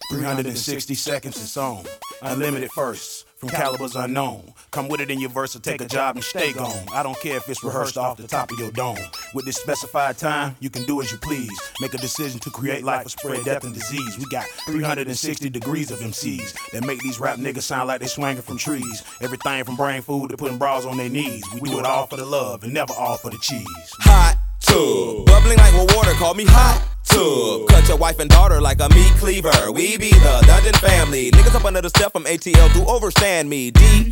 360 seconds is on. Unlimited firsts from calibers unknown. Come with it in your verse or take a job and stay gone. I don't care if it's rehearsed off the top of your dome. With this specified time, you can do as you please. Make a decision to create life or spread death and disease. We got 360 degrees of MCs that make these rap niggas sound like they swinging from trees. Everything from brain food to putting bras on their knees. We do it all for the love and never all for the cheese. Hot tub, bubbling like water, call me hot tub. Cut your wife and daughter like a meat cleaver. We be the Dungeon family. Niggas up under the step from ATL to overstand me.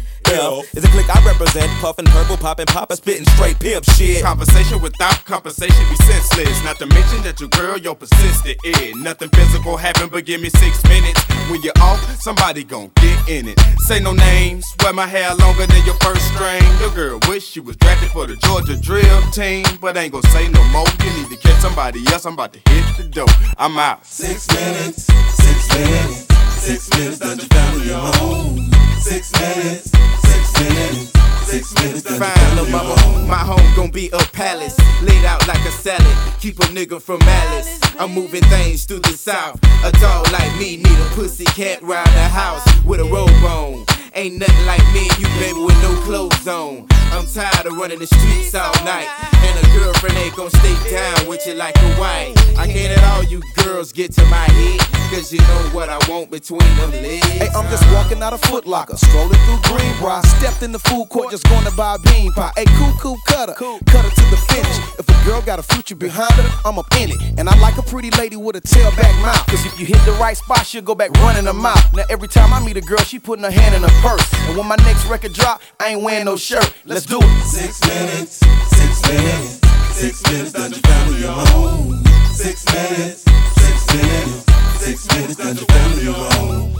DL is a clique I represent. Puffin' purple, poppin', spittin' straight pimp shit. Conversation without compensation be senseless. Not to mention that your girl, your persistent is. Nothing physical happen, but give me 6 minutes. When you're off, somebody gon' get in it. Say no names, wear my hair longer than your first string. Your girl wish she was drafted for the Georgia drill team, but ain't gon' say no more. You need to catch somebody else, I'm about to hit the door. I'm out. 6 minutes, 6 minutes, 6 minutes, Dungeon family, you're home. 6 minutes, 6 minutes, 6 minutes, Dungeon family, you're home. My home gon' be a palace, laid out like a salad. Keep a nigga from malice. I'm moving things through the south. A dog like me need a pussy cat round the house with a robe on. Ain't nothing like me and you, baby, with no clothes on. I'm tired of running the streets all night, and a girlfriend ain't gon' stay down with you like a wife. I can't let all you girls get to my head, cause you know what I want between them legs. Hey, I'm just walking out of Foot Locker, strolling through Greenbrier. Stepped in the food court, just gonna buy a bean pie. Hey, cool, cut her to the finish. If a girl got a future behind her, I'm up in it. And I like a pretty lady with a tailback mouth, cause if you hit the right spot, she'll go back running her mouth. Now every time I meet a girl, she putting her hand in her purse. And when my next record drop, I ain't wearing no shirt. Let's do it. 6 minutes, 6 minutes, 6 minutes, Dungeon family, you're home. 6 minutes, 6 minutes, 6 minutes, Dungeon family, you're home.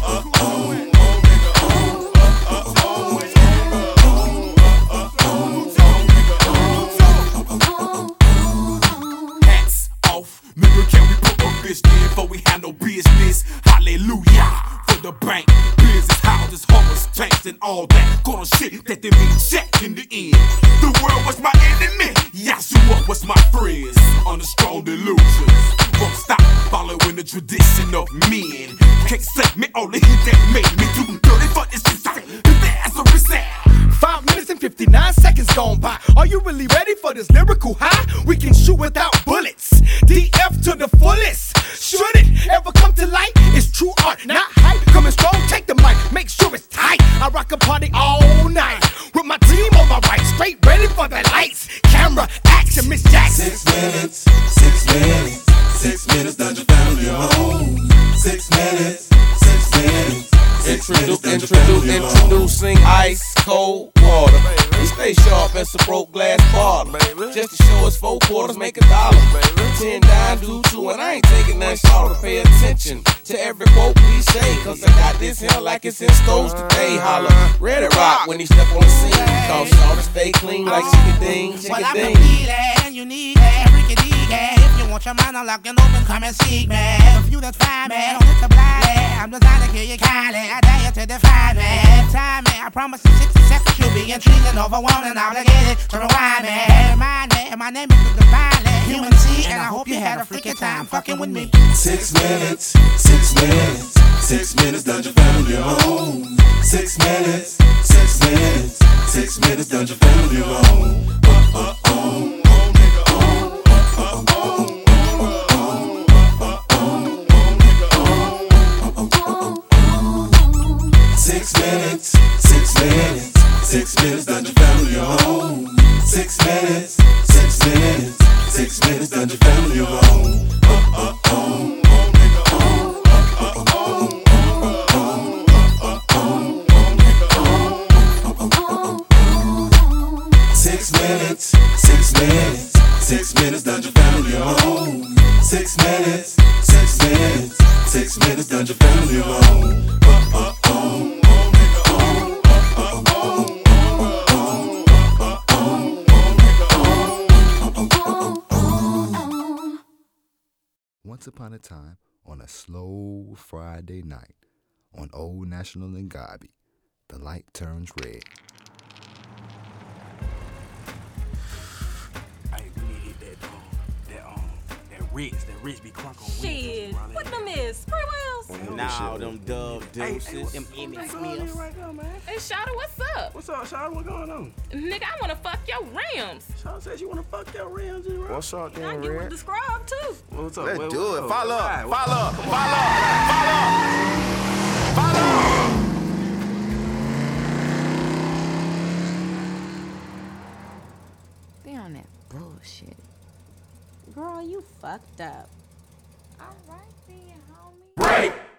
Hats off, nigga, can we put a bitch in before we have no business? Hallelujah. The bank, business, houses, homeless, tanks, and all that. Gonna shit that they mean check in the end. The world was my enemy, Yahshua was my friends. Under strong delusions, won't stop following the tradition of men. Can't save me, only he that made me too dirty for this society. That's a reset. 5 minutes and 59 seconds gone by. Are you really ready for this lyrical high? We can shoot without bullets. DF to the fullest. Should it ever come to light? It's true art, not hype. Coming strong, take the mic, make sure it's tight. I rock a party all night with my team on my right, straight ready for the lights, camera, action, Miss Jackson. 6 minutes, 6 minutes, 6 minutes, Dungeon family, you're home. 6 minutes, 6 minutes. Introducing ice cold water. We stay sharp as a broke glass bottle. Just to show us 4 quarters make $1. 10 dimes do 2, and I ain't taking nothing short to pay attention to every quote cliche. Cause I got this here like it's in stores today. Holla, ready rock when he step on the scene. Cause shorty stay clean like chicken-ding, chicken-ding. Well, I'm the feeling you need that freaky-deaky. If you want your mind unlocked and open, come and seek me. If you that find me, don't hit the blind. I'm designed to kill you kindly. I dare you to defy me. Time me, I promise in 60 seconds you'll be intrigued and overwhelmed and obligated to rewind me. Remind me, my name is the Divine Human C, and I hope you had a freaking time fucking with me. 6 minutes, 6 minutes, 6 minutes, Dungeon family, you're home. 6 minutes, 6 minutes, 6 minutes, Dungeon family, you're home. 6 minutes, 6 minutes, 6 minutes, Dungeon family, you're home. 6 minutes, 6 minutes, 6 minutes, Dungeon family, you're home. 6 minutes, 6 minutes, 6 minutes, Dungeon family, you're home. 6 minutes, 6 minutes, 6 minutes, Dungeon family, you're home. 'Once upon a time, on a slow Friday night, on Old National in Gabi, the light turns red. Hey, we need to hit that Ritz be crunk on Shit, what them is? Spray wheels? Nah, them Dove Deuces. Them Emmett Smiths. Right now, man. Hey, Shawty, what's up? What's up, Shawty? What going on? Nigga, I wanna fuck your rims. Shawty says you wanna fuck your rims, right? What's up, I then, get with Red? the scrub, too. What's up? Let's Wait, do it. what's Follow Right, up. what's Follow up? up. Follow up. Follow up. Follow up. They on that bullshit. Girl, you fucked up. All right then, homie. Break.